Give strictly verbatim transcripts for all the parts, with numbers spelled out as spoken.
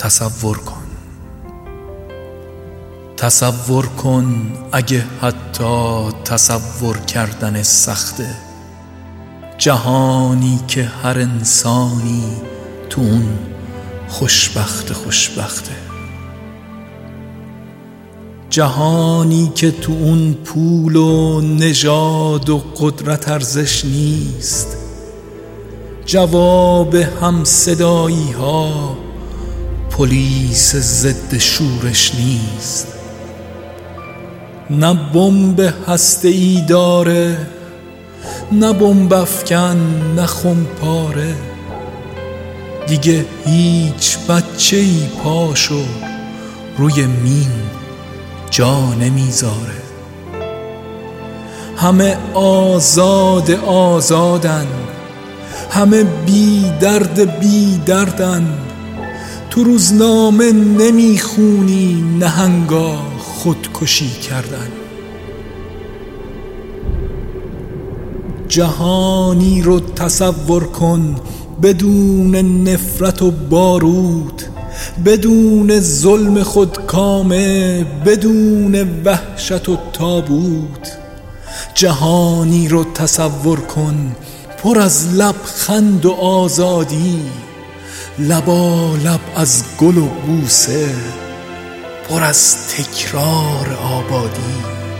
تصور کن تصور کن اگه حتی تصور کردن سخته، جهانی که هر انسانی تو اون خوشبخت خوشبخته، جهانی که تو اون پول و نژاد و قدرت ارزش نیست، جواب هم صدایی ها پلیس ضد شورش نیست، نه بمب هسته‌ای داره، نه بمب افکن، نه خمپاره، دیگه هیچ بچه‌ای پاشو روی مین جا نمیذاره، همه آزاد آزادن، همه بی درد بی دردن، تو روزنامه نمیخونی نهنگا خودکشی کردن، جهانی رو تصور کن بدون نفرت و بارود، بدون ظلم خودکامه، بدون وحشت و تابوت، جهانی رو تصور کن پر از لبخند و آزادی، لبا لب از گل و بوسه، پر از تکرار آبادی،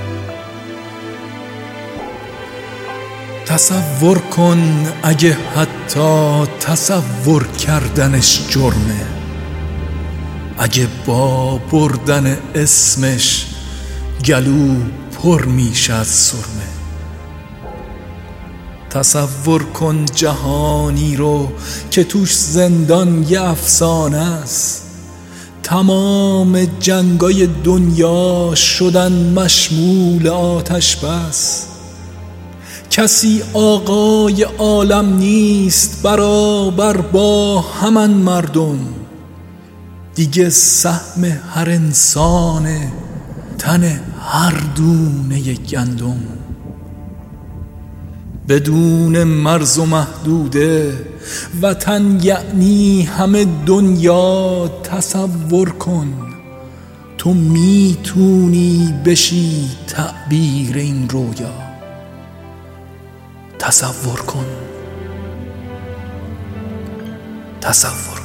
تصور کن اگه حتی تصور کردنش جرمه، اگه با بردن اسمش گلو پر میشه از سرمه، تصور کن جهانی رو که توش زندان یه افسانه است، تمام جنگای دنیا شدن مشمول آتش بس، کسی آقای عالم نیست برابر با همان مردم، دیگه سهم هر انسانه تن هر دونه گندم، بدون مرز و محدوده وطن یعنی همه دنیا، تصور کن تو میتونی بشی تعبیر این رویا، تصور کن تصور